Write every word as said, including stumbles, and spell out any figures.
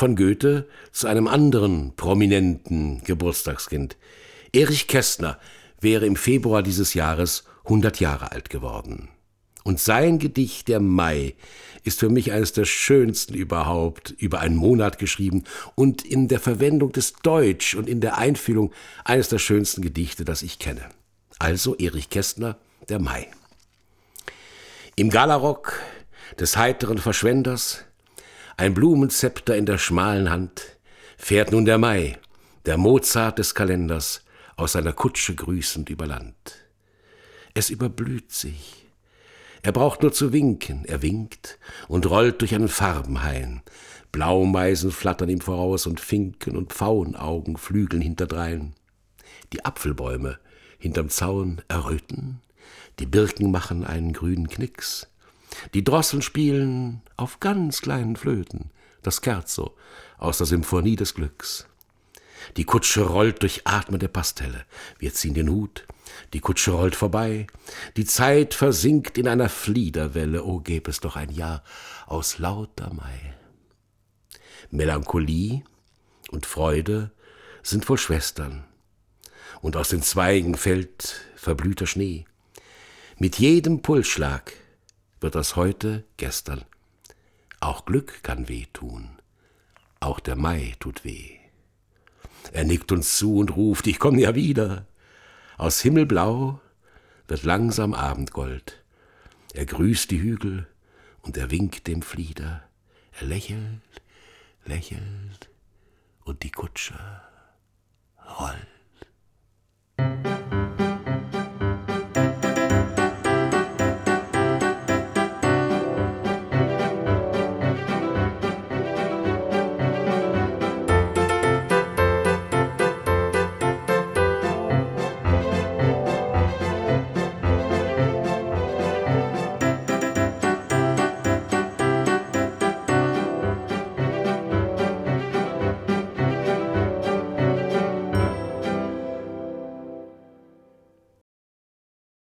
von Goethe zu einem anderen prominenten Geburtstagskind. Erich Kästner wäre im Februar dieses Jahres hundert Jahre alt geworden. Und sein Gedicht Der Mai ist für mich eines der schönsten überhaupt, über einen Monat geschrieben und in der Verwendung des Deutsch und in der Einfühlung eines der schönsten Gedichte, das ich kenne. Also Erich Kästner, Der Mai. Im Galarock des heiteren Verschwenders, ein Blumenzepter in der schmalen Hand, fährt nun der Mai, der Mozart des Kalenders, aus seiner Kutsche grüßend über Land. Es überblüht sich. Er braucht nur zu winken, er winkt und rollt durch einen Farbenhain. Blaumeisen flattern ihm voraus und Finken und Pfauenaugen flügeln hinterdrein. Die Apfelbäume hinterm Zaun erröten, die Birken machen einen grünen Knicks. Die Drosseln spielen auf ganz kleinen Flöten das Scherzo aus der Symphonie des Glücks. Die Kutsche rollt durch atmende Pastelle. Wir ziehen den Hut, die Kutsche rollt vorbei. Die Zeit versinkt in einer Fliederwelle. Oh, gäb es doch ein Jahr aus lauter Mai. Melancholie und Freude sind wohl Schwestern. Und aus den Zweigen fällt verblühter Schnee. Mit jedem Pulsschlag wird das heute gestern. Auch Glück kann weh tun. Auch der Mai tut weh. Er nickt uns zu und ruft, ich komm ja wieder. Aus Himmelblau wird langsam Abendgold. Er grüßt die Hügel und er winkt dem Flieder. Er lächelt, lächelt und die Kutsche rollt.